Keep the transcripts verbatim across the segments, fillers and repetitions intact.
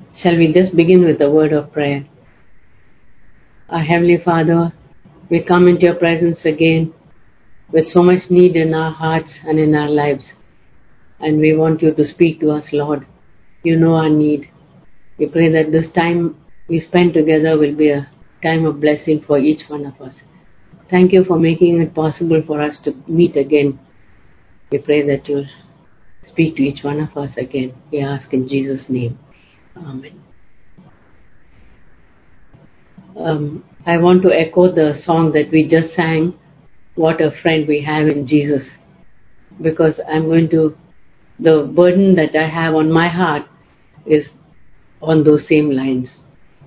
Shall we just begin with a word of prayer? Our Heavenly Father, we come into your presence again with so much need in our hearts and in our lives. And we want you to speak to us, Lord. You know our need. We pray that this time we spend together will be a time of blessing for each one of us. Thank you for making it possible for us to meet again. We pray that you'll speak to each one of us again. We ask in Jesus' name. Amen. Um, I want to echo the song that we just sang, What a Friend We Have in Jesus. Because I'm going to, the burden that I have on my heart is on those same lines.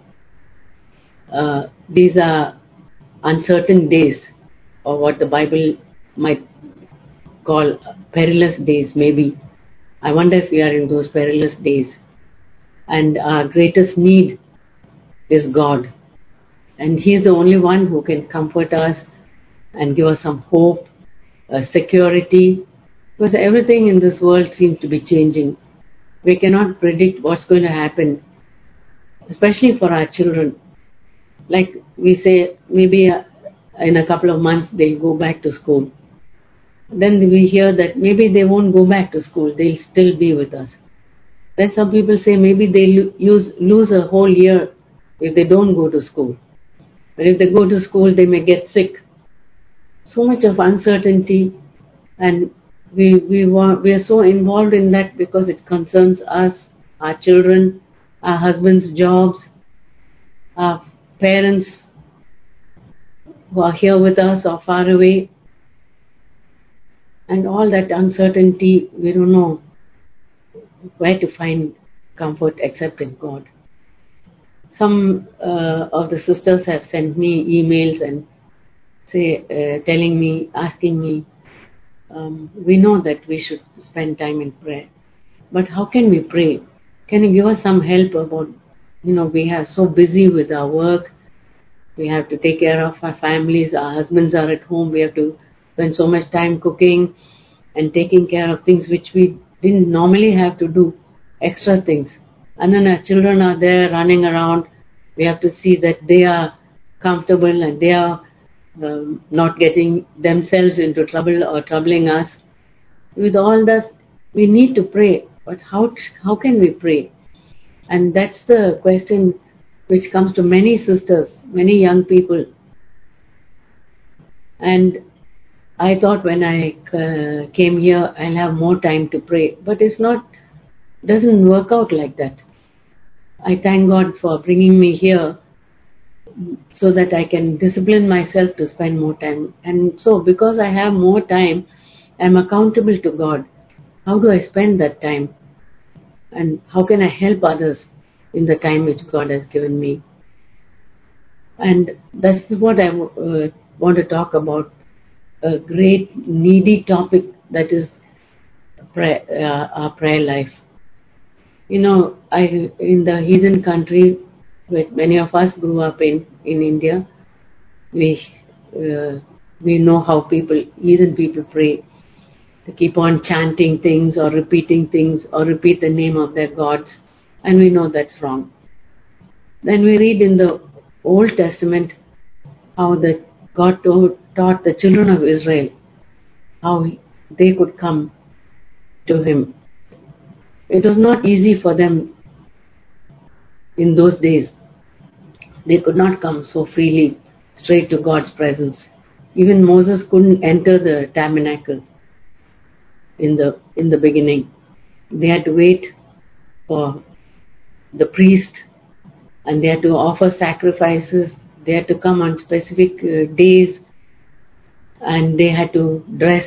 Uh, these are uncertain days, or what the Bible might call perilous days, maybe. I wonder if we are in those perilous days. And our greatest need is God. And He is the only one who can comfort us and give us some hope, uh, security, because everything in this world seems to be changing. We cannot predict what's going to happen, especially for our children. Like we say, maybe uh, in a couple of months they'll go back to school. Then we hear that maybe they won't go back to school, they'll still be with us. Then some people say maybe they'll lose, lose a whole year if they don't go to school. But if they go to school, they may get sick. So much of uncertainty, and we we want, we are so involved in that because it concerns us, our children, our husbands' jobs, our parents who are here with us or far away, and all that uncertainty, we don't know where to find comfort except in God. Some uh, of the sisters have sent me emails and say, uh, telling me, asking me, um, we know that we should spend time in prayer, but how can we pray? Can you give us some help about, you know, we are so busy with our work, we have to take care of our families, our husbands are at home, we have to spend so much time cooking and taking care of things which we didn't normally have to do, extra things. And then our children are there running around. We have to see that they are comfortable and they are um, not getting themselves into trouble or troubling us. With all that, we need to pray. But how how can we pray? And that's the question which comes to many sisters, many young people. And I thought when I uh, came here, I'll have more time to pray. But it's not, doesn't work out like that. I thank God for bringing me here so that I can discipline myself to spend more time. And so because I have more time, I'm accountable to God. How do I spend that time? And how can I help others in the time which God has given me? And that's what I uh, want to talk about. A great needy topic, that is prayer, uh, our prayer life. You know, I in the heathen country where many of us grew up in, in India, we uh, we know how people, heathen people pray. They keep on chanting things or repeating things or repeat the name of their gods, and we know that's wrong. Then we read in the Old Testament how the God told, taught the children of Israel how they could come to Him. It was not easy for them in those days. They could not come so freely straight to God's presence. Even Moses couldn't enter the tabernacle in the in the beginning. They had to wait for the priest, and they had to offer sacrifices. They had to come on specific uh, days, and they had to dress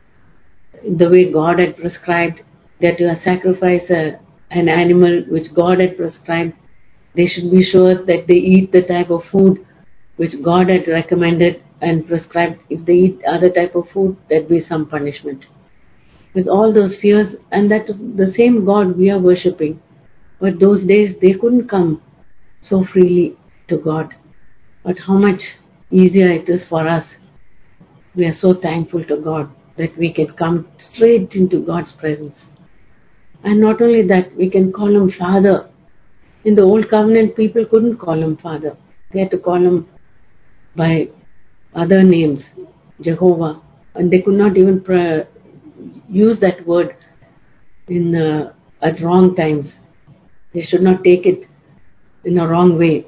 the way God had prescribed. They had to sacrifice a, an animal which God had prescribed. They should be sure that they eat the type of food which God had recommended and prescribed. If they eat other type of food, there'd be some punishment. With all those fears, and that is the same God we are worshipping. But those days they couldn't come so freely to God. But how much easier it is for us. We are so thankful to God that we can come straight into God's presence. And not only that, we can call Him Father. In the old covenant, people couldn't call him Father. They had to call him by other names, Jehovah, and they could not even pra- use that word in uh, at wrong times. They should not take it in a wrong way.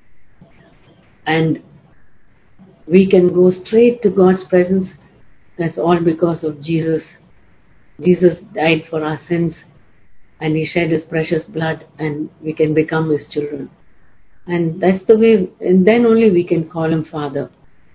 And we can go straight to God's presence. That's all because of Jesus. Jesus died for our sins and He shed His precious blood, and we can become His children. And that's the way, and then only we can call Him Father.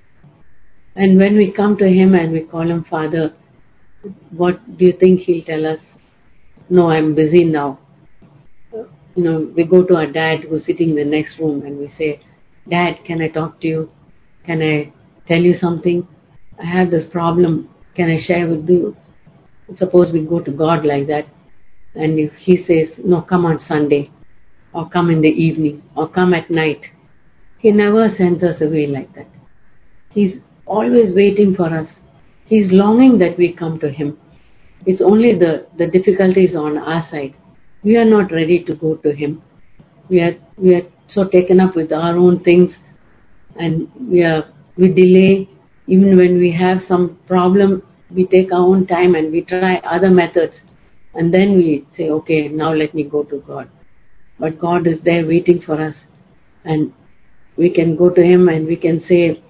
And when we come to Him and we call Him Father, what do you think He'll tell us? No, I'm busy now. You know, we go to our dad who's sitting in the next room and we say, Dad, can I talk to you? Can I tell you something? I have this problem. Can I share with you? Suppose we go to God like that, and if He says, no, come on Sunday, or come in the evening, or come at night. He never sends us away like that. He's always waiting for us. He's longing that we come to Him. It's only the, the difficulties on our side. We are not ready to go to Him. We are we are so taken up with our own things, and we are we delay. Even when we have some problem, we take our own time and we try other methods, and then we say, okay, now let me go to God. But God is there waiting for us, and we can go to Him and we can say,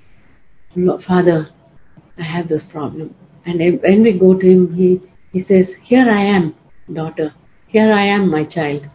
Father, I have this problem. And when we go to Him, He, he says, here I am, daughter. Here I am, my child.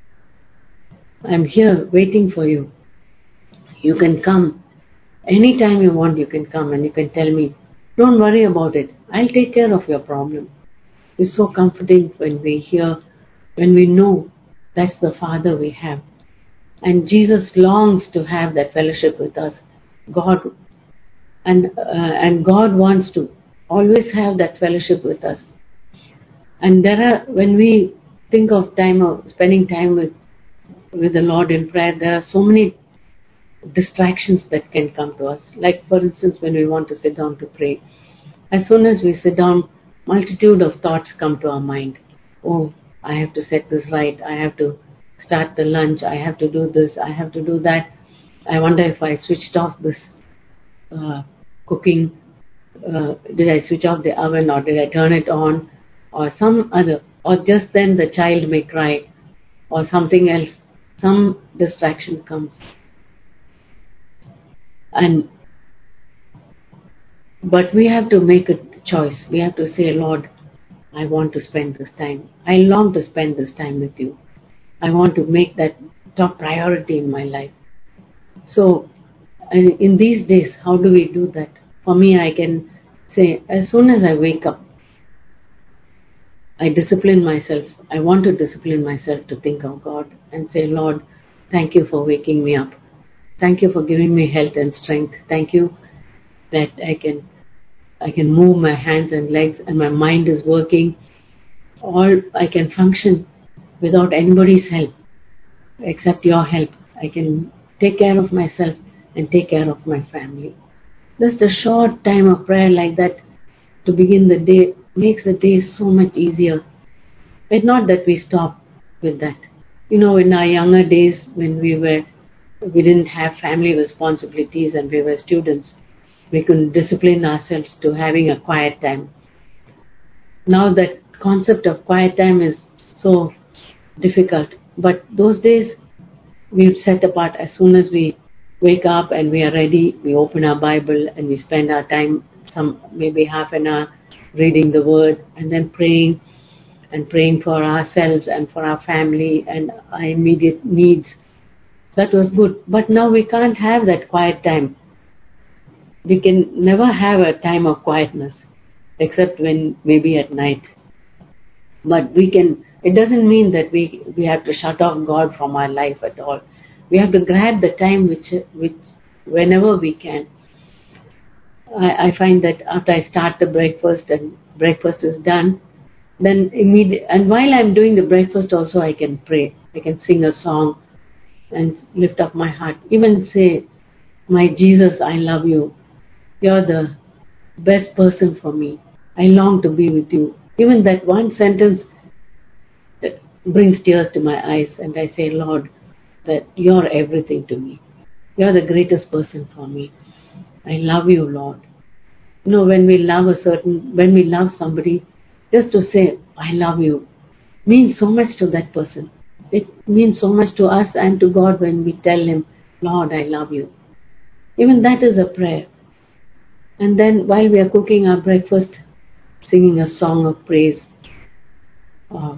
I'm here waiting for you. You can come. Anytime you want, you can come and you can tell me. Don't worry about it. I'll take care of your problem. It's so comforting when we hear, when we know that's the Father we have. And Jesus longs to have that fellowship with us. God and uh, and God wants to always have that fellowship with us. And there are, when we think of time of spending time with with the Lord in prayer, there are so many distractions that can come to us. Like for instance, when we want to sit down to pray, as soon as we sit down, multitude of thoughts come to our mind. Oh, I have to set this right. I have to start the lunch. I have to do this. I have to do that. I wonder if I switched off this uh, cooking. Uh, did I switch off the oven, or did I turn it on, or some other, or just then the child may cry, or something else. Some distraction comes. And but we have to make a choice. We have to say, Lord, I want to spend this time. I long to spend this time with you. I want to make that top priority in my life. So, in these days, how do we do that? For me, I can say, as soon as I wake up, I discipline myself. I want to discipline myself to think of God and say, Lord, thank you for waking me up. Thank you for giving me health and strength. Thank you that I can I can move my hands and legs and my mind is working. Or I can function without anybody's help except your help. I can take care of myself and take care of my family. Just a short time of prayer like that to begin the day makes the day so much easier. It's not that we stop with that. You know, in our younger days when we were, we didn't have family responsibilities and we were students, we could discipline ourselves to having a quiet time. Now that concept of quiet time is so difficult. But those days we've set apart. As soon as we wake up and we are ready, we open our Bible and we spend our time, some maybe half an hour, reading the Word and then praying and praying for ourselves and for our family and our immediate needs. That was good. But now we can't have that quiet time. We can never have a time of quietness except when maybe at night. But we can, it doesn't mean that we, we have to shut off God from our life at all. We have to grab the time which, which whenever we can. I, I find that after I start the breakfast and breakfast is done, then immediate, and while I'm doing the breakfast also I can pray. I can sing a song and lift up my heart. Even say, my Jesus, I love you. You're the best person for me. I long to be with you. Even that one sentence brings tears to my eyes, and I say, Lord, that you're everything to me. You're the greatest person for me. I love you, Lord. You know, when we love a certain, when we love somebody, just to say, I love you, means so much to that person. It means so much to us and to God when we tell Him, Lord, I love you. Even that is a prayer. And then while we are cooking our breakfast, singing a song of praise, uh,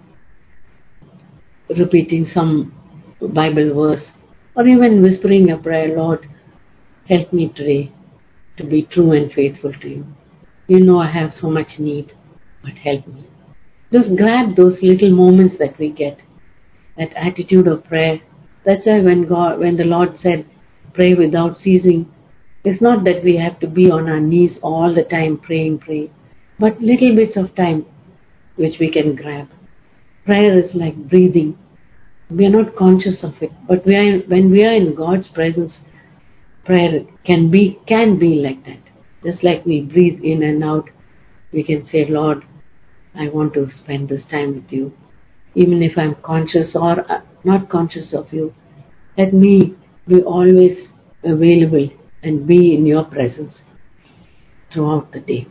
repeating some Bible verse, or even whispering a prayer, Lord, help me today to be true and faithful to you. You know I have so much need, but help me. Just grab those little moments that we get, that attitude of prayer. That's why when God, when the Lord said, pray without ceasing, it's not that we have to be on our knees all the time praying, praying, but little bits of time which we can grab. Prayer is like breathing. We are not conscious of it, but we are, when we are in God's presence, prayer can be can be like that. Just like we breathe in and out, we can say, Lord, I want to spend this time with you. Even if I'm conscious or not conscious of you, let me be always available and be in your presence throughout the day.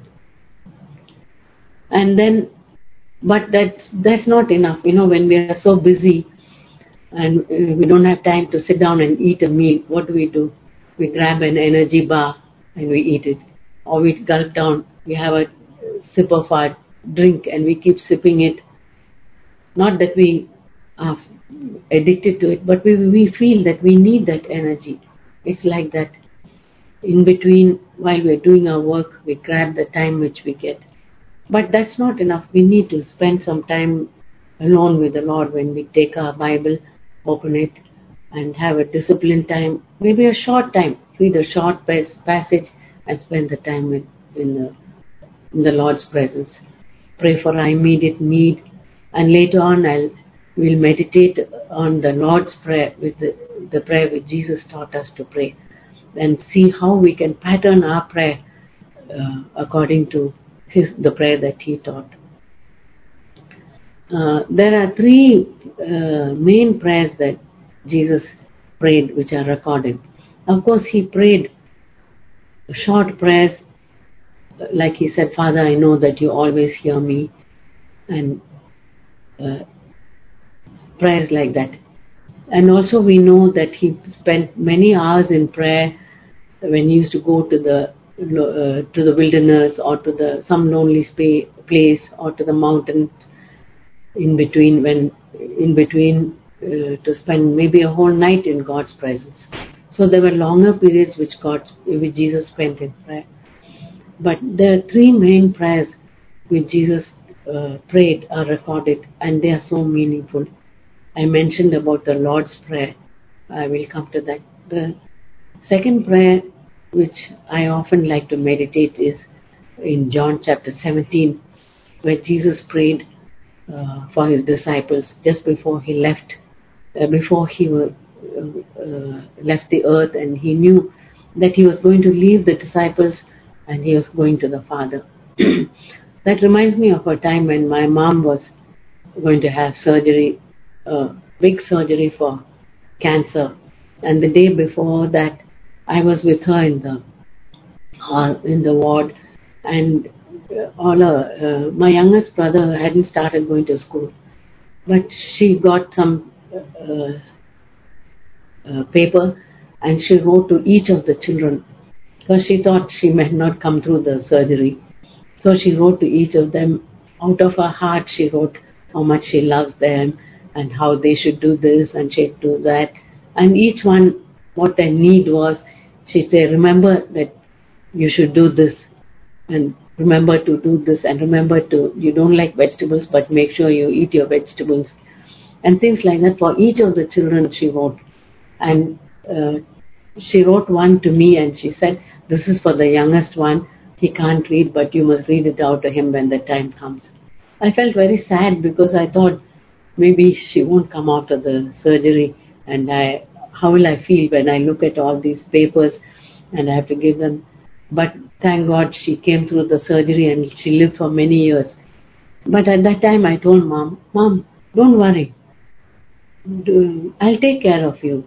And then, but that's, that's not enough. You know, when we are so busy and we don't have time to sit down and eat a meal, what do we do? We grab an energy bar and we eat it. Or we gulp down, we have a sip of our drink and we keep sipping it. Not that we are addicted to it, but we, we feel that we need that energy. It's like that. In between, while we're doing our work, we grab the time which we get. But that's not enough. We need to spend some time alone with the Lord when we take our Bible, open it, and have a disciplined time, maybe a short time, read a short passage and spend the time in, in, the, in the Lord's presence. Pray for our immediate need, and later on I'll we'll meditate on the Lord's Prayer, with the, the prayer which Jesus taught us to pray, and see how we can pattern our prayer uh, according to his, the prayer that he taught. Uh, there are three uh, main prayers that Jesus prayed which are recorded. Of course, he prayed short prayers, like he said, Father, I know that you always hear me, and uh, prayers like that. And also we know that he spent many hours in prayer when he used to go to the uh, to the wilderness or to the some lonely spa- place or to the mountains in between, when in between uh, to spend maybe a whole night in God's presence. So there were longer periods which God, which Jesus spent in prayer. But the three main prayers which Jesus uh, prayed are recorded, and they are so meaningful. I mentioned about the Lord's Prayer. I will come to that. The second prayer which I often like to meditate is in John chapter seventeen, where Jesus prayed uh, for his disciples just before he left, uh, before he were, uh, uh, left the earth, and he knew that he was going to leave the disciples and he was going to the Father. That reminds me of a time when my mom was going to have surgery, uh, big surgery for cancer, and the day before that I was with her in the uh, in the ward, and uh, all uh, uh, my youngest brother hadn't started going to school, but she got some uh, uh, paper and she wrote to each of the children, because she thought she might not come through the surgery. So she wrote to each of them. Out of her heart she wrote how much she loves them and how they should do this and she should do that, and each one what their need was. She said, remember that you should do this, and remember to do this, and remember to, you don't like vegetables but make sure you eat your vegetables, and things like that. For each of the children she wrote. And uh, she wrote one to me and she said, this is for the youngest one, he can't read but you must read it out to him when the time comes. I felt very sad because I thought maybe she won't come out of the surgery, and I, how will I feel when I look at all these papers and I have to give them. But thank God she came through the surgery and she lived for many years. But at that time I told mom, Mom, Don't worry. Do, I'll take care of you.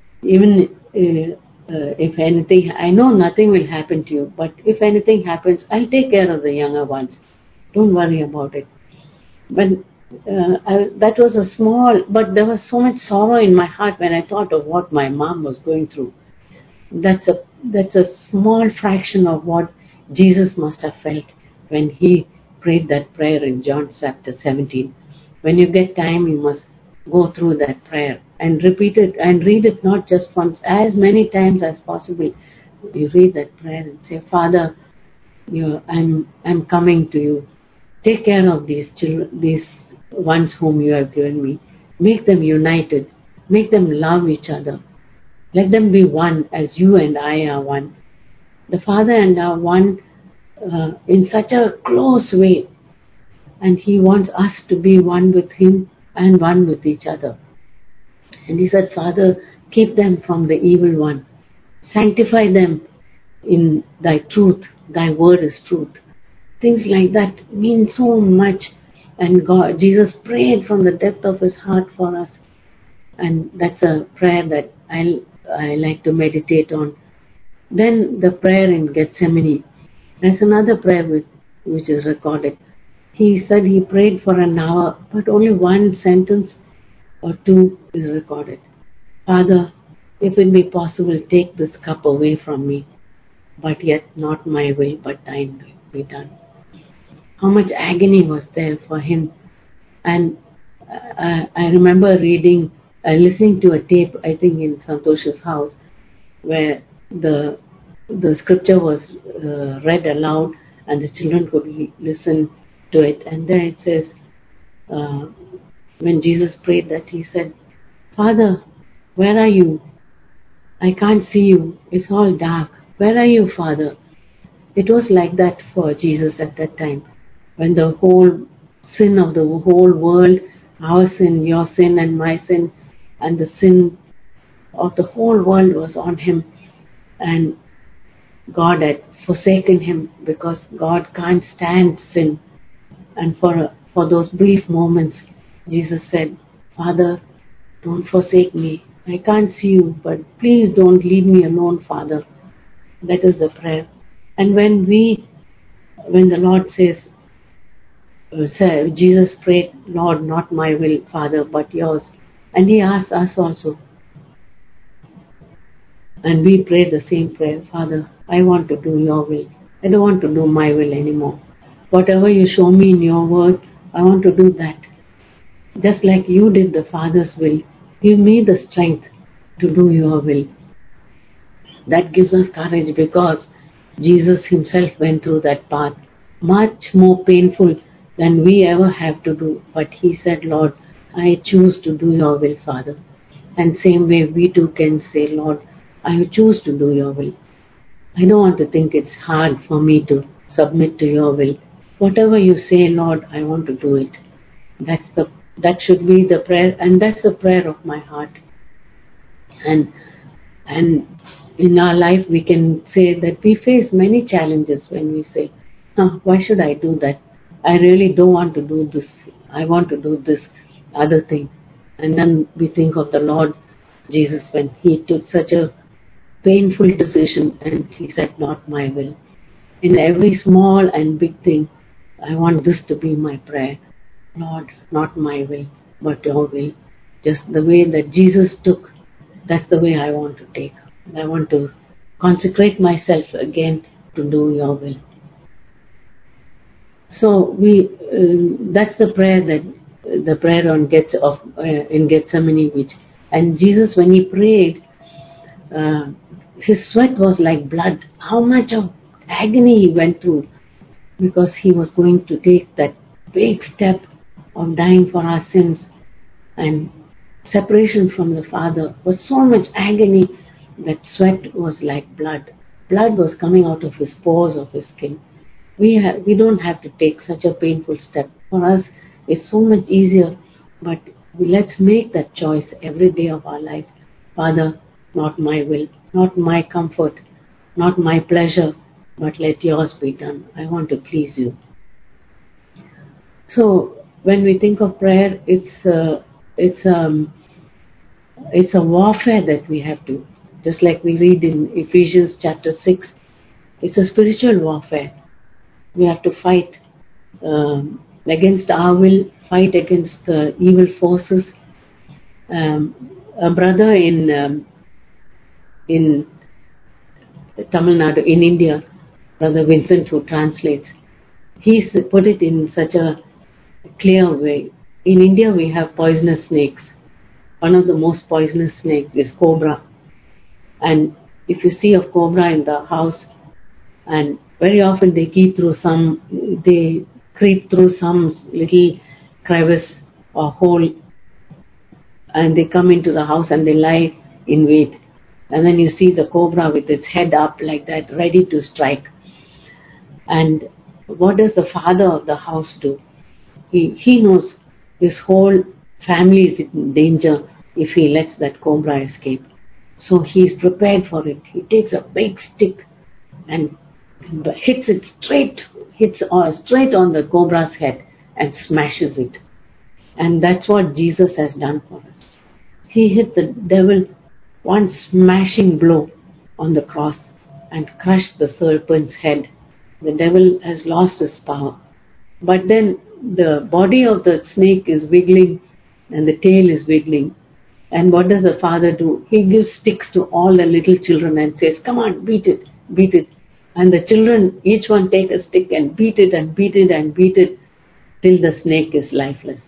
Even uh, uh, if anything, I know nothing will happen to you, but if anything happens, I'll take care of the younger ones. Don't worry about it. But uh, I, that was a small, but there was so much sorrow in my heart when I thought of what my mom was going through. That's a that's a small fraction of what Jesus must have felt when he prayed that prayer in John chapter seventeen. When you get time, you must go through that prayer and repeat it and read it not just once, as many times as possible. You read that prayer and say, Father, you, I'm I'm coming to you. Take care of these children, these ones whom you have given me. Make them united. Make them love each other. Let them be one as you and I are one. The Father and I are one uh, in such a close way. And He wants us to be one with Him and one with each other. And He said, Father, keep them from the evil one. Sanctify them in Thy truth. Thy word is truth. Things like that mean so much. And God, Jesus prayed from the depth of His heart for us. And that's a prayer that I I like to meditate on. Then the prayer in Gethsemane. There's another prayer with, which is recorded. He said he prayed for an hour, but only one sentence or two is recorded. Father, if it be possible, take this cup away from me, but yet not my will, but thine be done. How much agony was there for him. And I, I remember reading, uh, listening to a tape, I think in Santosh's house, where the the scripture was uh, read aloud and the children could li- listen to it. And then it says, uh, when Jesus prayed that, he said, Father, where are you? I can't see you. It's all dark. Where are you, Father? It was like that for Jesus at that time, when the whole sin of the whole world, our sin, your sin and my sin, and the sin of the whole world was on him, and God had forsaken him because God can't stand sin. And for for those brief moments, Jesus said, Father, don't forsake me. I can't see you, but please don't leave me alone, Father. That is the prayer. And when we, when the Lord says, Jesus prayed, Lord, not my will, Father, but yours. And he asked us also. And we pray the same prayer, Father, I want to do your will. I don't want to do my will anymore. Whatever you show me in your word, I want to do that. Just like you did the Father's will, give me the strength to do your will. That gives us courage because Jesus himself went through that path, much more painful than we ever have to do. But he said, Lord, I choose to do your will, Father. And same way we too can say, Lord, I choose to do your will. I don't want to think it's hard for me to submit to your will. Whatever you say, Lord, I want to do it. That's the that should be the prayer, and that's the prayer of my heart. And and in our life we can say that we face many challenges when we say, oh, why should I do that? I really don't want to do this. I want to do this other thing. And then we think of the Lord Jesus when he took such a painful decision and he said, not my will. In every small and big thing, I want this to be my prayer. Lord, not my will, but your will. Just the way that Jesus took, that's the way I want to take. And I want to consecrate myself again to do your will. So we, uh, that's the prayer that, uh, the prayer on Gets of uh, in Gethsemane, which, and Jesus when he prayed, uh, his sweat was like blood. How much of agony he went through because he was going to take that big step of dying for our sins, and separation from the Father was so much agony that sweat was like blood. Blood was coming out of his pores of his skin. We have, we don't have to take such a painful step. For us, it's so much easier, but let's make that choice every day of our life. Father, not my will, not my comfort, not my pleasure, but let yours be done. I want to please you. So when we think of prayer, it's uh, it's um, it's a warfare that we have to, just like we read in Ephesians chapter six. It's a spiritual warfare. We have to fight um, against our will, fight against the evil forces. Um, a brother in um, in Tamil Nadu, in India, Brother Vincent, who translates, he's put it in such a clear way. In India, we have poisonous snakes. One of the most poisonous snakes is cobra. And if you see a cobra in the house, and very often they keep through some, they creep through some little crevice or hole, and they come into the house and they lie in wait. And then you see the cobra with its head up like that, ready to strike. And what does the father of the house do? He, he knows his whole family is in danger if he lets that cobra escape. So he is prepared for it. He takes a big stick and hits it straight, hits uh, straight on the cobra's head and smashes it. And that's what Jesus has done for us. He hit the devil one smashing blow on the cross and crushed the serpent's head. The devil has lost his power. But then the body of the snake is wiggling and the tail is wiggling. And what does the father do? He gives sticks to all the little children and says, come on, beat it, beat it. And the children, each one take a stick and beat it and beat it and beat it till the snake is lifeless.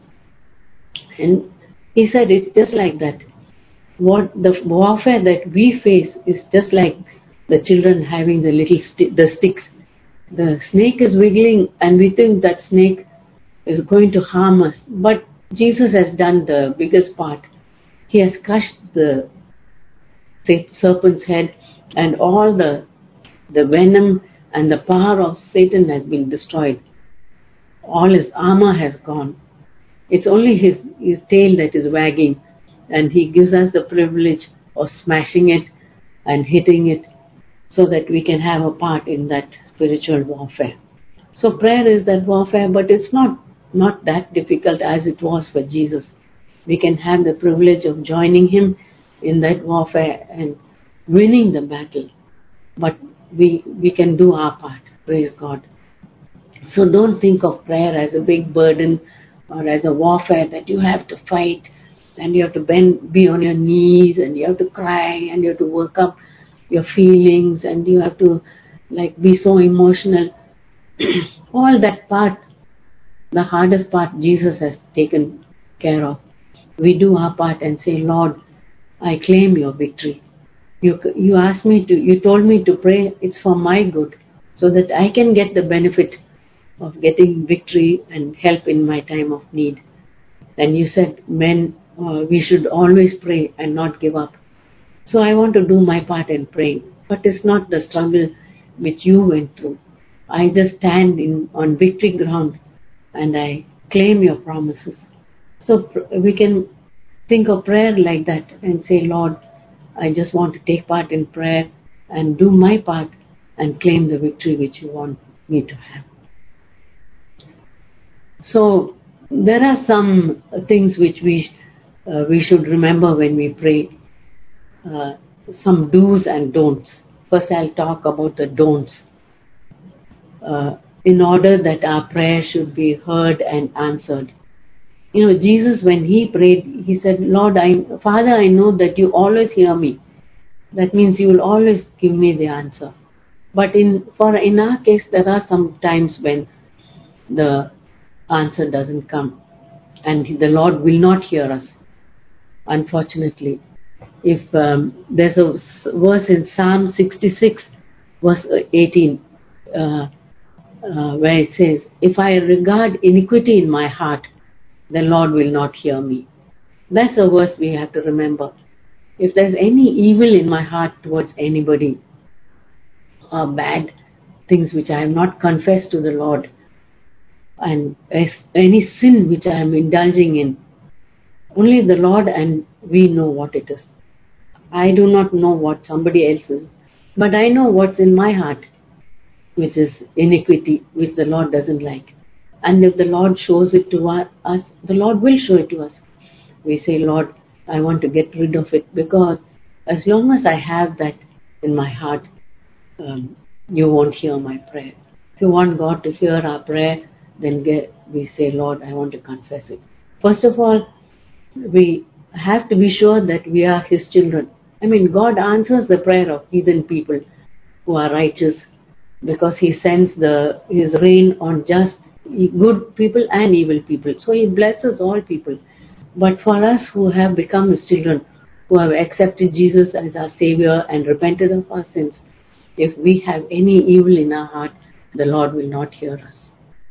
And he said it's just like that. What the warfare that we face is just like the children having the little sti- the sticks. The snake is wiggling and we think that snake is going to harm us. But Jesus has done the biggest part. He has crushed the serpent's head, and all the the venom and the power of Satan has been destroyed. All his armor has gone. It's only his, his tail that is wagging, and he gives us the privilege of smashing it and hitting it so that we can have a part in that spiritual warfare. So prayer is that warfare, but it's not, not that difficult as it was for Jesus. We can have the privilege of joining him in that warfare and winning the battle. But we, we can do our part. Praise God. So don't think of prayer as a big burden or as a warfare that you have to fight and you have to bend, be on your knees and you have to cry and you have to work up your feelings and you have to like be so emotional. All that part, the hardest part, Jesus has taken care of. We do our part and say, Lord, I claim your victory. You, you asked me to, you told me to pray, it's for my good, so that I can get the benefit of getting victory and help in my time of need. And you said, men, uh, we should always pray and not give up. So I want to do my part in praying, but it's not the struggle which you went through. I just stand in on victory ground and I claim your promises. So pr- we can think of prayer like that and say, Lord, I just want to take part in prayer and do my part and claim the victory which you want me to have. So there are some things which we uh, we should remember when we pray. Uh, some do's and don'ts. First I'll talk about the don'ts. Uh, in order that our prayer should be heard and answered. You know, Jesus, when he prayed, he said, Lord, I, Father, I know that you always hear me. That means you will always give me the answer. But in for in our case, there are some times when the answer doesn't come. And the Lord will not hear us, unfortunately. If um, there's a verse in Psalm sixty-six, verse eighteen, uh, uh, where it says, if I regard iniquity in my heart, the Lord will not hear me. That's a verse we have to remember. If there's any evil in my heart towards anybody, or bad things which I have not confessed to the Lord, and any sin which I am indulging in, only the Lord and we know what it is. I do not know what somebody else is, but I know what's in my heart, which is iniquity, which the Lord doesn't like. And if the Lord shows it to us, the Lord will show it to us. We say, Lord, I want to get rid of it, because as long as I have that in my heart, um, you won't hear my prayer. If you want God to hear our prayer, then get, we say, Lord, I want to confess it. First of all, we have to be sure that we are His children. I mean, God answers the prayer of heathen people who are righteous, because He sends the His rain on just good people and evil people. So He blesses all people. But for us who have become His children, who have accepted Jesus as our Savior and repented of our sins, if we have any evil in our heart, the Lord will not hear us.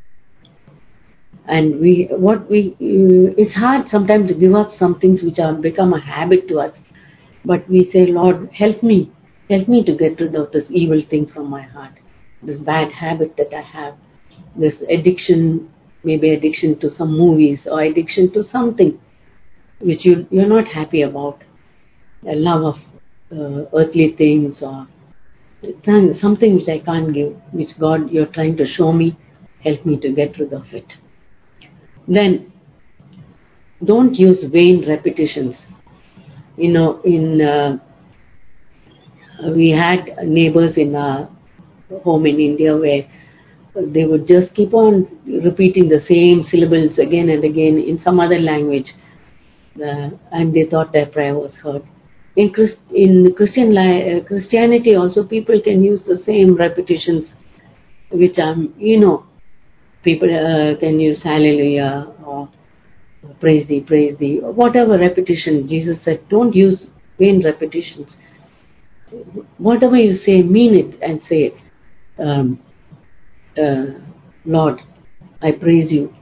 And we, what we, uh, it's hard sometimes to give up some things which have become a habit to us. But we say, Lord, help me, help me to get rid of this evil thing from my heart, this bad habit that I have, this addiction, maybe addiction to some movies or addiction to something which you, you're not happy about, a love of uh, earthly things, or something which I can't give, which God, you're trying to show me, help me to get rid of it. Then, don't use vain repetitions. You know, in uh, we had neighbors in our home in India where they would just keep on repeating the same syllables again and again in some other language, uh, and they thought their prayer was heard. In, Christ, in Christian li- uh, Christianity also, people can use the same repetitions, which are, you know, people uh, can use hallelujah or praise thee, praise thee, whatever repetition. Jesus said, don't use vain repetitions. Whatever you say, mean it and say it. Um, uh, Lord, I praise you.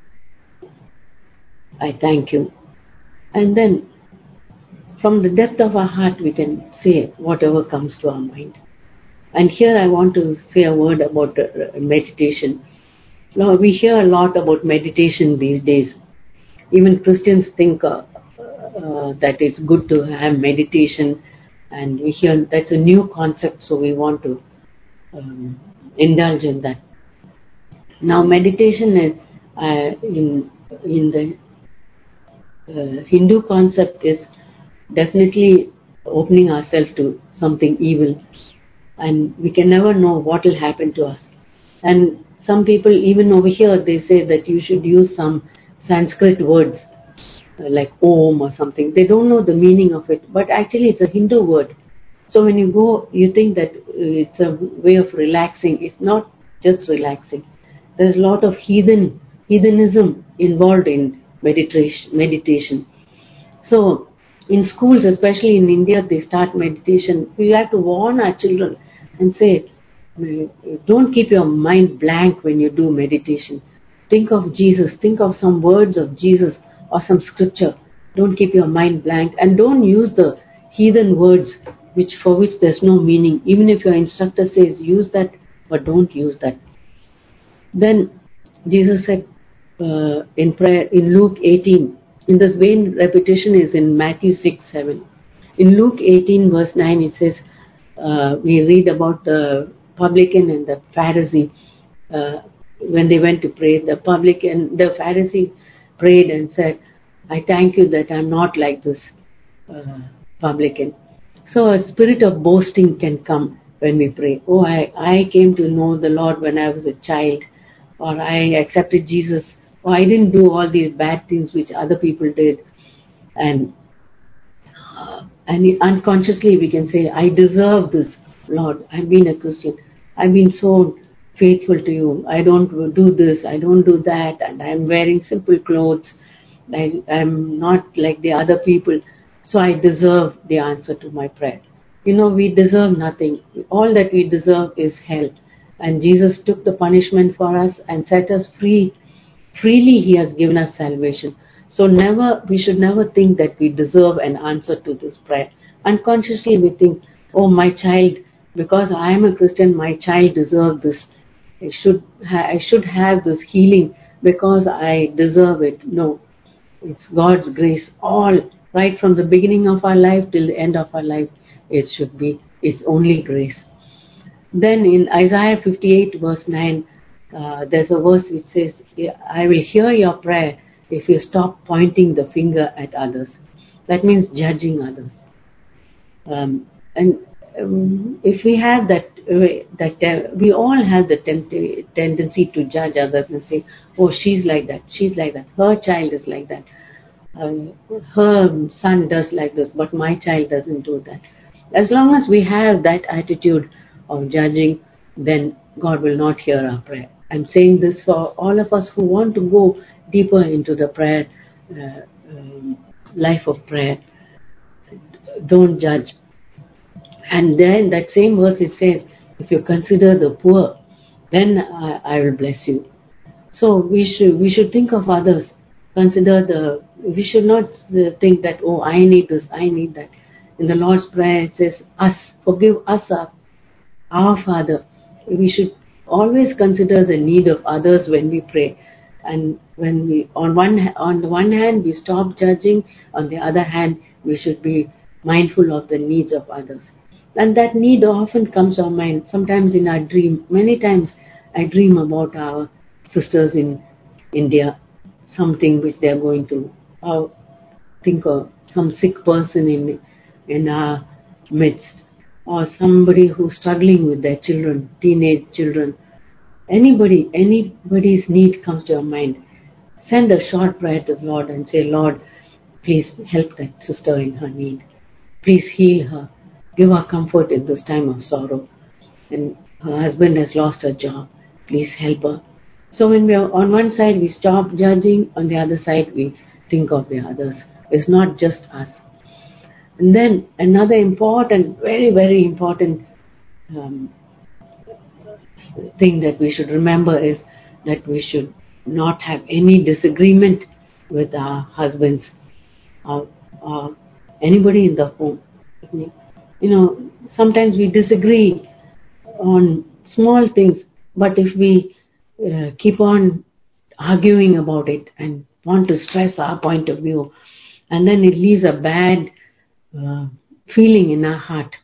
I thank you. And then from the depth of our heart, we can say whatever comes to our mind. And here I want to say a word about uh, meditation. Now, we hear a lot about meditation these days. Even Christians think uh, uh, that it's good to have meditation, and we hear that's a new concept, so we want to um, indulge in that. Now, meditation is, uh, in in the uh, Hindu concept is definitely opening ourselves to something evil, and we can never know what will happen to us. And some people, even over here, they say that you should use some Sanskrit words uh, like Om or something. They don't know the meaning of it, but actually it's a Hindu word. So when you go, you think that it's a way of relaxing. It's not just relaxing. There's a lot of heathen heathenism involved in meditation. meditation. So in schools, especially in India, they start meditation. We have to warn our children and say, don't keep your mind blank when you do meditation. Think of Jesus. Think of some words of Jesus or some scripture. Don't keep your mind blank, and don't use the heathen words which for which there's no meaning. Even if your instructor says use that, but don't use that. Then Jesus said uh, in prayer in Luke eighteen. In this vain repetition is in Matthew six seven. In Luke eighteen verse nine it says, uh, we read about the publican and the Pharisee. Uh, when they went to pray, the publican, the Pharisee prayed and said, I thank you that I'm not like this uh, publican. So a spirit of boasting can come when we pray. Oh, I, I came to know the Lord when I was a child, or I accepted Jesus, or I didn't do all these bad things which other people did. And uh, and unconsciously we can say, I deserve this, Lord. I've been a Christian. I've been so faithful to you. I don't do this, I don't do that, and I'm wearing simple clothes. I, I'm not like the other people. So I deserve the answer to my prayer. You know, we deserve nothing. All that we deserve is hell. And Jesus took the punishment for us and set us free. Freely He has given us salvation. So never, we should never think that we deserve an answer to this prayer. Unconsciously we think, oh, my child, because I am a Christian, my child deserves this. I should, ha- I should have this healing because I deserve it. No, it's God's grace. All, right from the beginning of our life till the end of our life, it should be, it's only grace. Then in Isaiah fifty-eight verse nine, uh, there's a verse which says, I will hear your prayer if you stop pointing the finger at others. That means judging others. Um, and um, if we have that, uh, that uh, we all have the tempt- tendency to judge others and say, oh, she's like that, she's like that, her child is like that, uh, her son does like this, but my child doesn't do that. As long as we have that attitude of judging, then God will not hear our prayer. I'm saying this for all of us who want to go deeper into the prayer, uh, um, life of prayer. Don't judge. And then that same verse it says, if you consider the poor, then I, I will bless you. So we should we should think of others. Consider the. We should not think that, oh, I need this, I need that. In the Lord's Prayer it says, us, forgive us our, our Father. We should always consider the need of others when we pray. And when we, on one on the one hand, we stop judging. On the other hand, we should be mindful of the needs of others. And that need often comes to our mind. Sometimes in our dream, many times I dream about our sisters in India, something which they are going through. Or think of some sick person in in our midst, or somebody who's struggling with their children, teenage children. Anybody, anybody's need comes to your mind. Send a short prayer to the Lord and say, Lord, please help that sister in her need. Please heal her. Give her comfort in this time of sorrow. And her husband has lost her job. Please help her. So when we are on one side, we stop judging. On the other side, we think of the others. It's not just us. And then another important, very, very important um, thing that we should remember is that we should not have any disagreement with our husbands or, or anybody in the home. You know, sometimes we disagree on small things, but if we uh, keep on arguing about it and want to stress our point of view, and then it leaves a bad uh, feeling in our heart,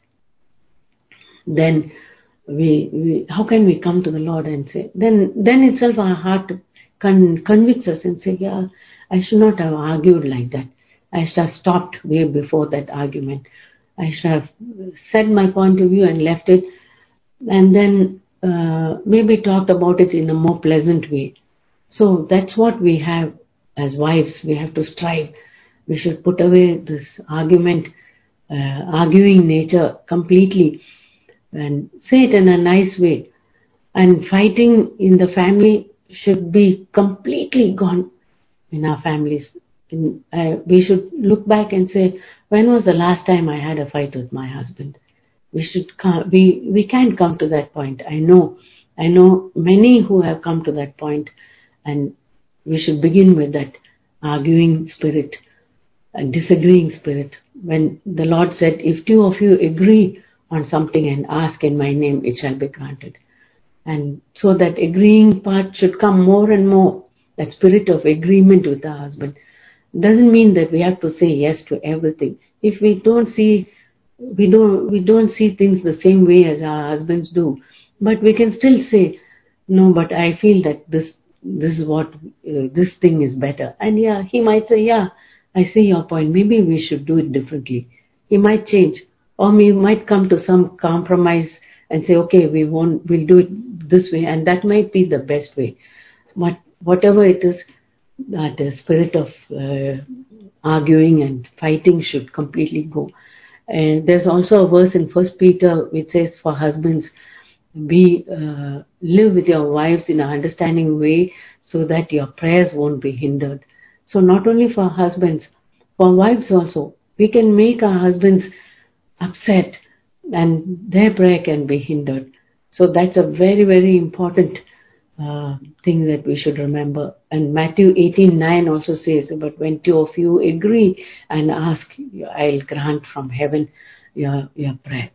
then we, we how can we come to the Lord and say, then then itself our heart con- convicts us and say, yeah, I should not have argued like that. I should have stopped way before that argument. I should have said my point of view and left it, and then uh, maybe talked about it in a more pleasant way. So that's what we have as wives. We have to strive. We should put away this argument, uh, arguing nature completely, and say it in a nice way. And fighting in the family should be completely gone in our families. In, uh, we should look back and say, when was the last time I had a fight with my husband? We should come, we we can't come to that point. I know, I know many who have come to that point, and we should begin with that arguing spirit and disagreeing spirit. When the Lord said, if two of you agree on something and ask in my name, it shall be granted. And so that agreeing part should come more and more. That spirit of agreement with our husband doesn't mean that we have to say yes to everything. If we don't see we don't we don't see things the same way as our husbands do, but we can still say, no, but I feel that this this is what uh, this thing is better. And yeah, he might say, yeah, I see your point, maybe we should do it differently. He might change, or we might come to some compromise and say, okay, we won't we'll do it this way, and that might be the best way. But whatever it is, that the spirit of uh, arguing and fighting should completely go. And there's also a verse in First Peter which says, for husbands, be uh, live with your wives in an understanding way, so that your prayers won't be hindered. So not only for husbands, for wives also, we can make our husbands upset, and their prayer can be hindered. So that's a very, very important uh, thing that we should remember. And Matthew eighteen nine also says, but when two of you agree and ask, I'll grant from heaven your, your prayer.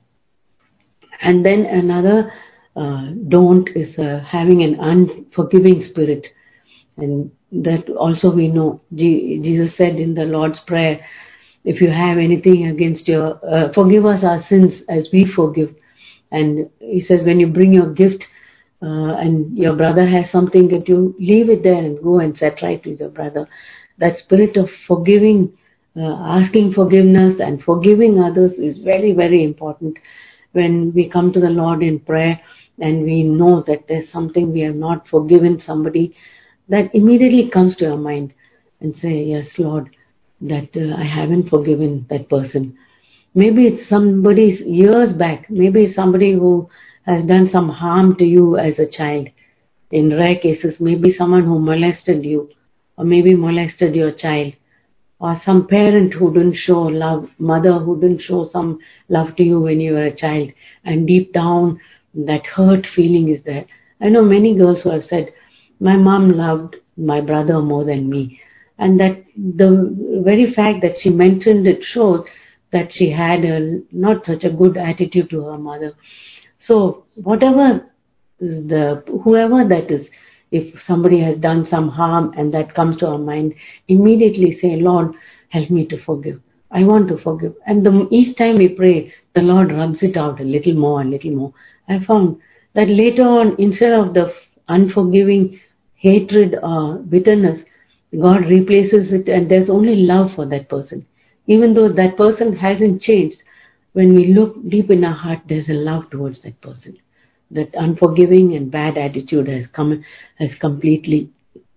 And then another uh, don't is uh, having an unforgiving spirit. And that also we know. G- Jesus said in the Lord's Prayer, if you have anything against your, uh, forgive us our sins as we forgive. And he says, when you bring your gift, uh, and your brother has something that you leave it there and go and set right with your brother. That spirit of forgiving, uh, asking forgiveness and forgiving others is very, very important. When we come to the Lord in prayer and we know that there's something we have not forgiven somebody, that immediately comes to our mind and say, yes, Lord, that uh, I haven't forgiven that person. Maybe it's somebody years back, maybe it's somebody who has done some harm to you as a child. In rare cases, maybe someone who molested you, or maybe molested your child, or some parent who didn't show love, mother who didn't show some love to you when you were a child, and deep down that hurt feeling is there. I know many girls who have said, my mom loved my brother more than me, and that the very fact that she mentioned it shows that she had a, not such a good attitude to her mother. So whatever the whoever that is, if somebody has done some harm and that comes to our mind, immediately say, Lord, help me to forgive. I want to forgive. And the, each time we pray, the Lord rubs it out a little more, a little more. I found that later on, instead of the unforgiving hatred or bitterness, God replaces it and there's only love for that person. Even though that person hasn't changed, when we look deep in our heart, there's a love towards that person. That unforgiving and bad attitude has come, has completely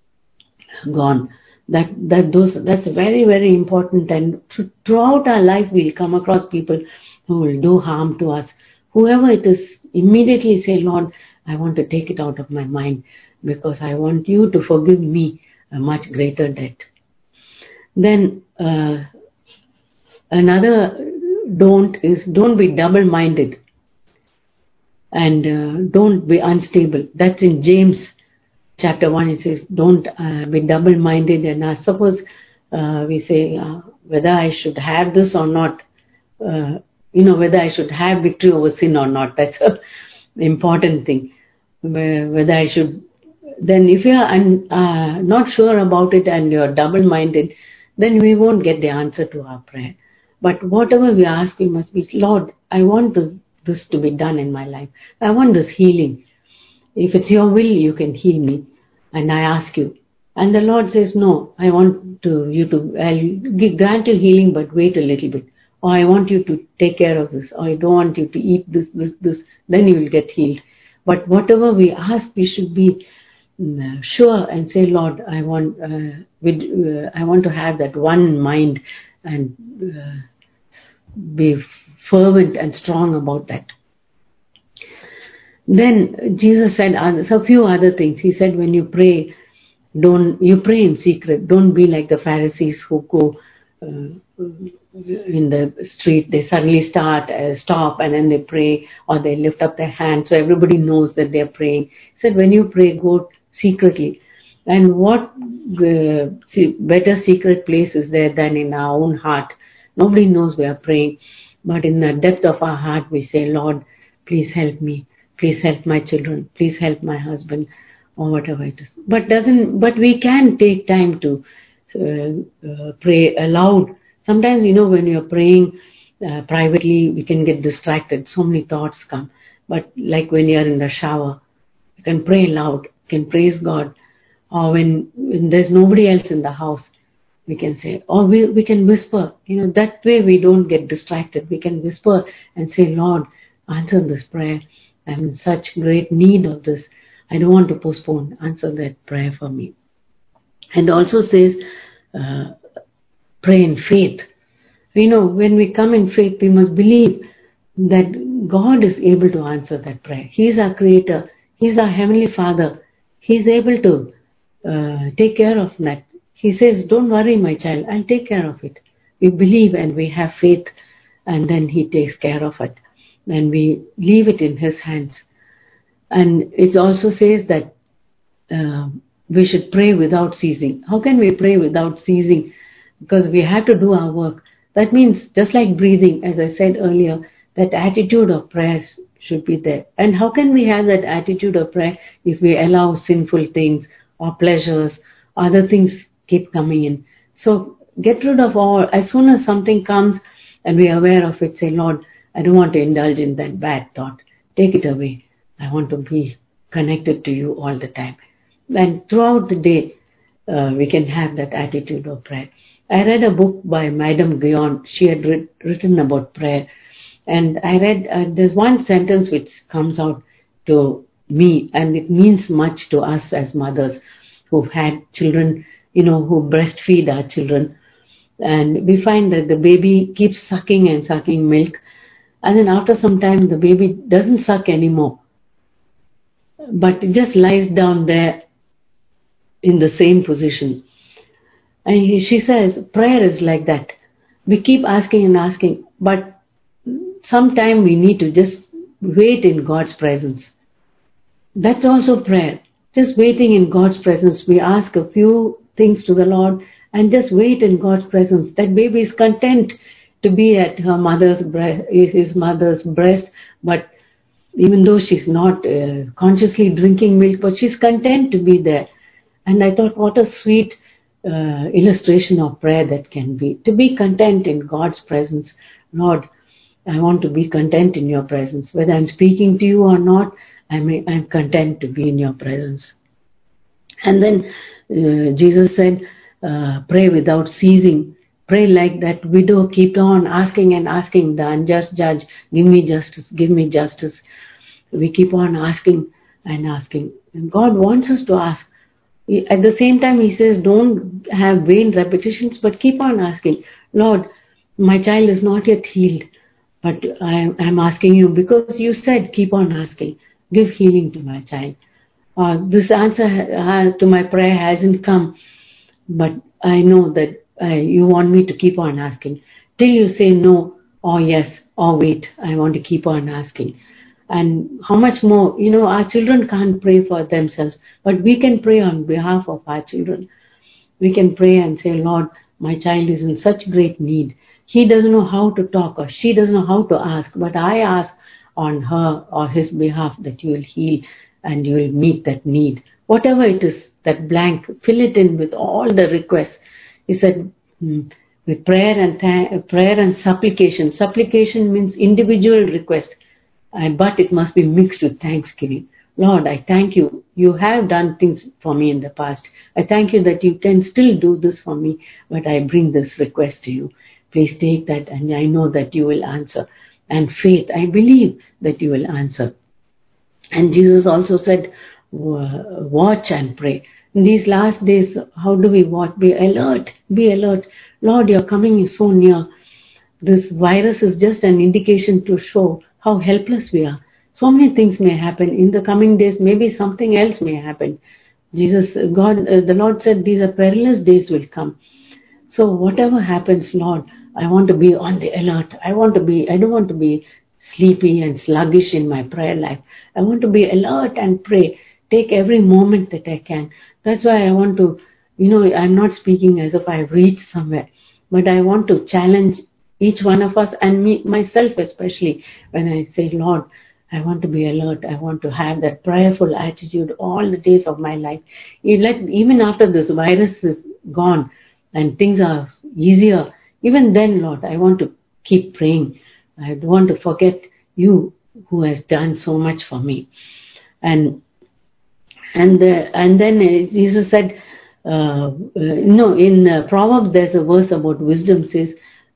gone. That that those that's very, very important. And th- throughout our life, we'll come across people who will do harm to us. Whoever it is, immediately say, Lord, I want to take it out of my mind because I want you to forgive me a much greater debt. Then uh, another don't is don't be double-minded. And uh, don't be unstable. That's in James chapter one. It says, don't uh, be double-minded. And I suppose uh, we say uh, whether I should have this or not. Uh, you know, whether I should have victory over sin or not. That's an important thing. Whether I should. Then if you are un, uh, not sure about it and you are double-minded, then we won't get the answer to our prayer. But whatever we ask, we must be, Lord, I want the this to be done in my life. I want this healing. If it's your will, you can heal me. And I ask you. And the Lord says, no, I want to, you to, I'll grant you healing, but wait a little bit. Or I want you to take care of this. Or I don't want you to eat this, this, this. Then you will get healed. But whatever we ask, we should be uh, sure and say, Lord, I want, uh, with, uh, I want to have that one mind and uh, be fervent and strong about that. Then Jesus said a few other things. He said, when you pray, don't you pray in secret. Don't be like the Pharisees who go uh, in the street. They suddenly start, uh, stop, and then they pray, or they lift up their hands so everybody knows that they're praying. He said, when you pray, go secretly. And what uh, better secret place is there than in our own heart? Nobody knows we are praying. But in the depth of our heart, we say, Lord, please help me. Please help my children. Please help my husband, or whatever it is. But doesn't. But we can take time to uh, uh, pray aloud. Sometimes, you know, when you're praying uh, privately, we can get distracted. So many thoughts come. But like when you're in the shower, you can pray aloud. You can praise God. Or when, when there's nobody else in the house, we can say, or we, we can whisper, you know, that way we don't get distracted. We can whisper and say, Lord, answer this prayer. I'm in such great need of this. I don't want to postpone. Answer that prayer for me. And also says, uh, pray in faith. You know, when we come in faith, we must believe that God is able to answer that prayer. He is our creator. He is our heavenly Father. He is able to uh, take care of that. He says, don't worry, my child, I'll take care of it. We believe and we have faith, and then He takes care of it. And we leave it in His hands. And it also says that uh, we should pray without ceasing. How can we pray without ceasing? Because we have to do our work. That means, just like breathing, as I said earlier, that attitude of prayer should be there. And how can we have that attitude of prayer if we allow sinful things or pleasures, other things keep coming in? So get rid of all. As soon as something comes and we are aware of it, say, Lord, I don't want to indulge in that bad thought. Take it away. I want to be connected to you all the time. And throughout the day, uh, we can have that attitude of prayer. I read a book by Madame Guyon. She had writ- written about prayer. And I read, uh, there's one sentence which comes out to me, and it means much to us as mothers who've had children, you know, who breastfeed our children. And we find that the baby keeps sucking and sucking milk. And then after some time, the baby doesn't suck anymore, but it just lies down there in the same position. And she says, prayer is like that. We keep asking and asking, but sometime we need to just wait in God's presence. That's also prayer. Just waiting in God's presence. We ask a few things to the Lord and just wait in God's presence. That baby is content to be at her mother's breast, his mother's breast, but even though she's not uh, consciously drinking milk, but she's content to be there. And I thought, what a sweet uh, illustration of prayer that can be. To be content in God's presence. Lord, I want to be content in your presence. Whether I'm speaking to you or not, I'm, I'm content to be in your presence. And then uh, Jesus said, uh, pray without ceasing. Pray like that widow, keep on asking and asking the unjust judge, give me justice, give me justice. We keep on asking and asking. And God wants us to ask. At the same time, He says, don't have vain repetitions, but keep on asking. Lord, my child is not yet healed, but I am asking you because you said, keep on asking. Give healing to my child. Uh, this answer uh, to my prayer hasn't come, but I know that uh, you want me to keep on asking. Till you say no, or yes, or wait, I want to keep on asking. And how much more, you know, our children can't pray for themselves, but we can pray on behalf of our children. We can pray and say, Lord, my child is in such great need. He doesn't know how to talk or she doesn't know how to ask, but I ask on her or his behalf that you will heal and you will meet that need. Whatever it is, that blank, fill it in with all the requests. He said, hmm, with prayer and th- prayer and supplication. Supplication means individual request. Uh, but it must be mixed with thanksgiving. Lord, I thank you. You have done things for me in the past. I thank you that you can still do this for me, but I bring this request to you. Please take that, and I know that you will answer. And faith, I believe that you will answer. And Jesus also said, watch and pray. In these last days, how do we watch? Be alert, be alert. Lord, your coming is so near. This virus is just an indication to show how helpless we are. So many things may happen. In the coming days, maybe something else may happen. Jesus, God, uh, the Lord said these are perilous days will come. So whatever happens, Lord, I want to be on the alert. I want to be, I don't want to be sleepy and sluggish in my prayer life. I want to be alert and pray. Take every moment that I can. That's why I want to, you know, I'm not speaking as if I've reached somewhere, but I want to challenge each one of us and me, myself especially, when I say, Lord, I want to be alert. I want to have that prayerful attitude all the days of my life. Even after this virus is gone and things are easier, even then, Lord, I want to keep praying. I don't want to forget you who has done so much for me. And and the, and then Jesus said, uh, uh, no, in uh, Proverbs there's a verse about wisdom says,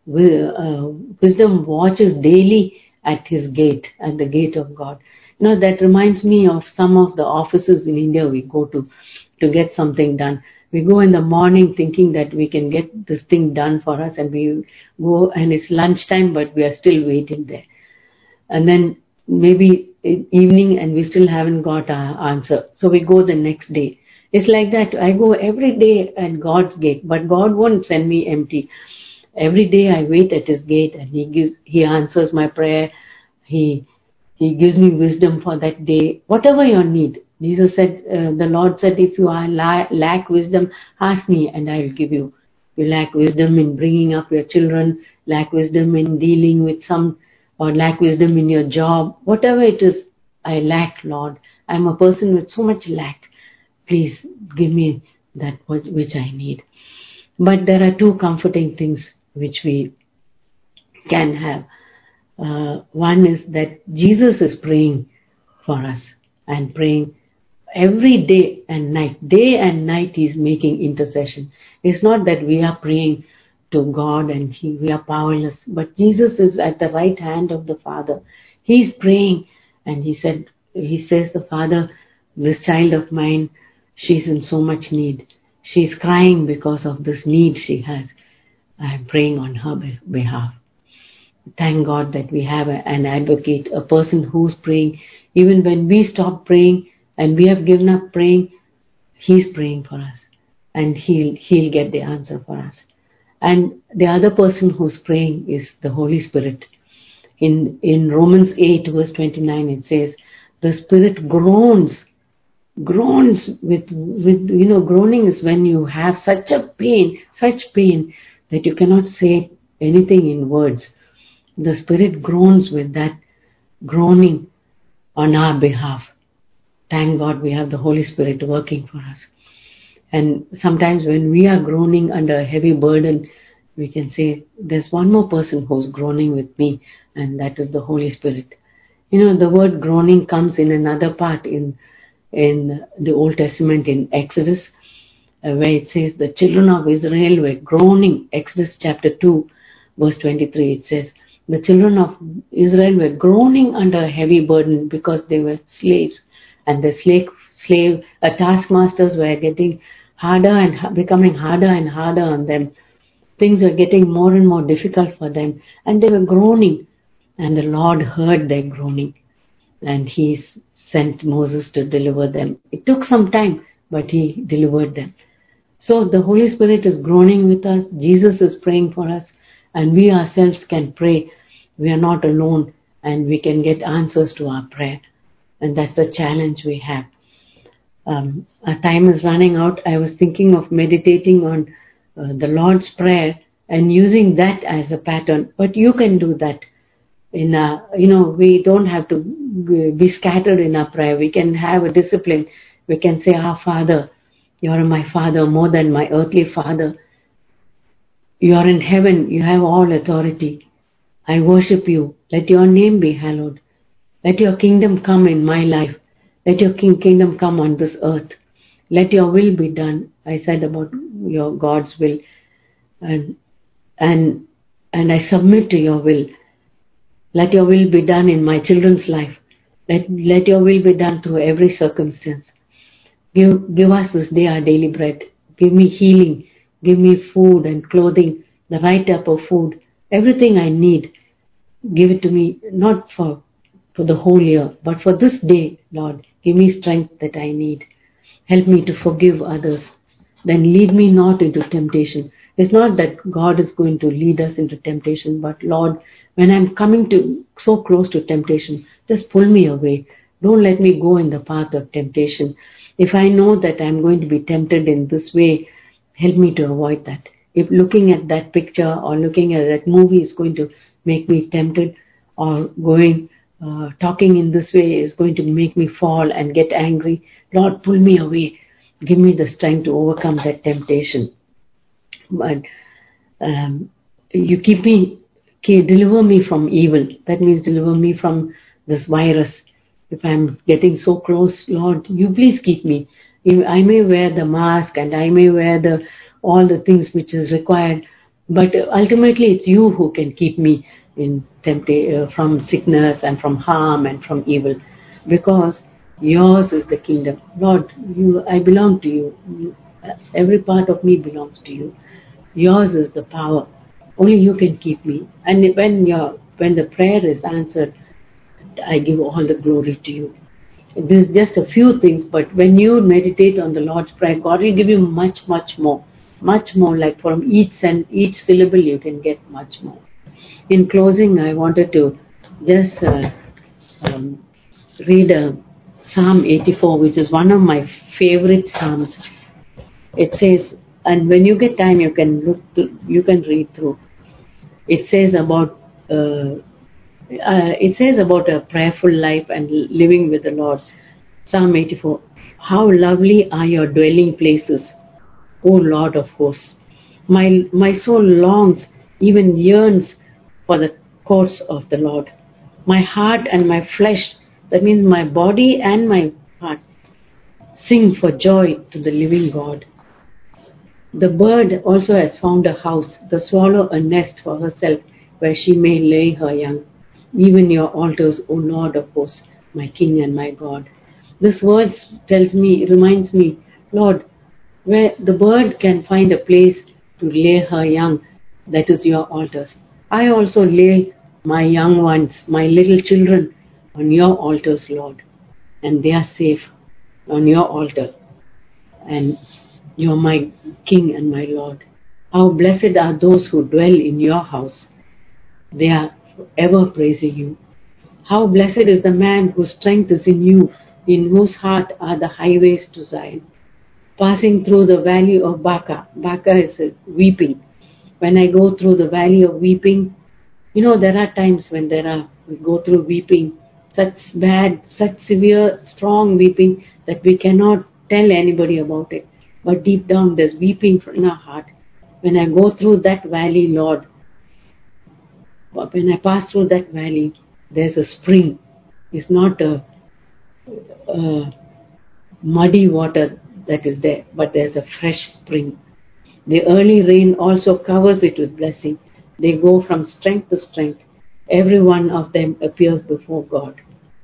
Uh, wisdom watches daily at his gate, at the gate of God. You know, that reminds me of some of the offices in India we go to, to get something done. We go in the morning thinking that we can get this thing done for us, and we go and it's lunchtime, but we are still waiting there. And then maybe evening and we still haven't got our answer. So we go the next day. It's like that. I go every day at God's gate, but God won't send me empty. Every day I wait at His gate, and He gives, He answers my prayer. He He gives me wisdom for that day. Whatever your need, Jesus said. Uh, the Lord said, if you are la- lack wisdom, ask me, and I will give you. You lack wisdom in bringing up your children, lack wisdom in dealing with some, or lack wisdom in your job. Whatever it is, I lack, Lord. I'm a person with so much lack. Please give me that which I need. But there are two comforting things which we can have. Uh, one is that Jesus is praying for us and praying every day and night. Day and night He is making intercession. It's not that we are praying to God and he, we are powerless. But Jesus is at the right hand of the Father. He is praying and he said, He says, the Father, this child of mine, she's in so much need. She's crying because of this need she has. I am praying on her behalf. Thank God that we have a, an advocate, a person who's praying. Even when we stop praying and we have given up praying, He's praying for us. And He'll, he'll get the answer for us. And the other person who's praying is the Holy Spirit. In, in Romans eight verse twenty-nine it says, the Spirit groans, groans with, with, you know, groaning is when you have such a pain, such pain that you cannot say anything in words. The Spirit groans with that groaning on our behalf. Thank God we have the Holy Spirit working for us. And sometimes when we are groaning under a heavy burden, we can say, there's one more person who's groaning with me, and that is the Holy Spirit. You know, the word groaning comes in another part in, in the Old Testament in Exodus, uh, where it says the children of Israel were groaning. Exodus chapter two, verse twenty-three, it says, the children of Israel were groaning under a heavy burden because they were slaves. And the slave, slave uh, taskmasters were getting harder and becoming harder and harder on them. Things were getting more and more difficult for them. And they were groaning. And the Lord heard their groaning. And He sent Moses to deliver them. It took some time, but He delivered them. So the Holy Spirit is groaning with us. Jesus is praying for us. And we ourselves can pray. We are not alone. And we can get answers to our prayer. And that's the challenge we have. Um, our time is running out. I was thinking of meditating on uh, the Lord's Prayer and using that as a pattern. But you can do that. In a, you know, we don't have to be scattered in our prayer. We can have a discipline. We can say, Our Father, You are my Father more than my earthly father. You are in heaven. You have all authority. I worship You. Let Your name be hallowed. Let Your kingdom come in my life. Let Your king kingdom come on this earth. Let Your will be done. I said about Your God's will. And, and, and I submit to Your will. Let Your will be done in my children's life. Let, let Your will be done through every circumstance. Give, give us this day our daily bread. Give me healing. Give me food and clothing, the right type of food. Everything I need. Give it to me, not for, for the whole year, but for this day, Lord. Give me strength that I need. Help me to forgive others. Then lead me not into temptation. It's not that God is going to lead us into temptation, but Lord, when I'm coming to so close to temptation, just pull me away. Don't let me go in the path of temptation. If I know that I'm going to be tempted in this way, help me to avoid that. If looking at that picture or looking at that movie is going to make me tempted, or going, uh, talking in this way is going to make me fall and get angry, Lord, pull me away. Give me the strength to overcome that temptation. But um, you keep me, keep, deliver me from evil. That means deliver me from this virus. If I'm getting so close, Lord, You please keep me. I may wear the mask and I may wear the all the things which is required, but ultimately it's You who can keep me in temptation, uh, from sickness and from harm and from evil, because Yours is the kingdom. Lord, You, I belong to You. You. Every part of me belongs to You. Yours is the power. Only You can keep me. And when your when the prayer is answered, I give all the glory to You. There's just a few things, but when you meditate on the Lord's Prayer, God will give you much, much more. Much more, like from each and each syllable you can get much more. In closing, I wanted to just uh, um, read a Psalm eighty-four, which is one of my favorite Psalms. It says, and when you get time, you can look, through, you can read through. It says about, uh, uh, it says about a prayerful life and living with the Lord. Psalm eighty-four. How lovely are Your dwelling places, O Lord of hosts. My my soul longs, even yearns, for the courts of the Lord. My heart and my flesh, that means my body and my heart, sing for joy to the living God. The bird also has found a house, the swallow a nest for herself, where she may lay her young. Even your altars, O Lord of hosts, my King and my God. This verse tells me, reminds me, Lord, where the bird can find a place to lay her young, that is your altars. I also lay my young ones, my little children, on your altars, Lord, and they are safe on your altar. And you're my King and my Lord. How blessed are those who dwell in your house. They are ever praising you. How blessed is the man whose strength is in you, in whose heart are the highways to Zion. Passing through the valley of Baca. Baca is a weeping. When I go through the valley of weeping, you know, there are times when there are, we go through weeping, such bad, such severe, strong weeping that we cannot tell anybody about it. But deep down there's weeping in our heart. When I go through that valley, Lord, when I pass through that valley, there's a spring. It's not a, a muddy water that is there, but there's a fresh spring. The early rain also covers it with blessing. They go from strength to strength. Every one of them appears before God.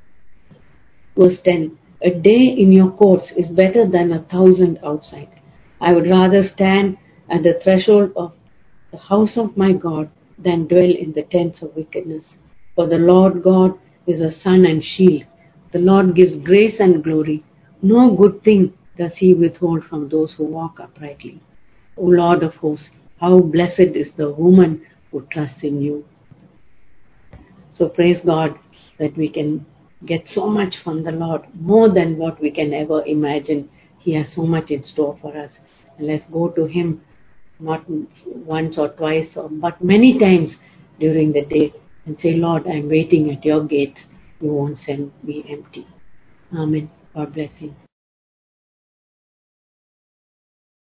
Verse ten. A day in your courts is better than a thousand outside. I would rather stand at the threshold of the house of my God than dwell in the tents of wickedness. For the Lord God is a sun and shield. The Lord gives grace and glory. No good thing does he withhold from those who walk uprightly. O Lord of hosts, how blessed is the woman who trusts in you. So praise God that we can get so much from the Lord, more than what we can ever imagine. He has so much in store for us. And let's go to Him, not once or twice, or, but many times during the day, and say, Lord, I'm waiting at your gates. You won't send me empty. Amen. God bless you.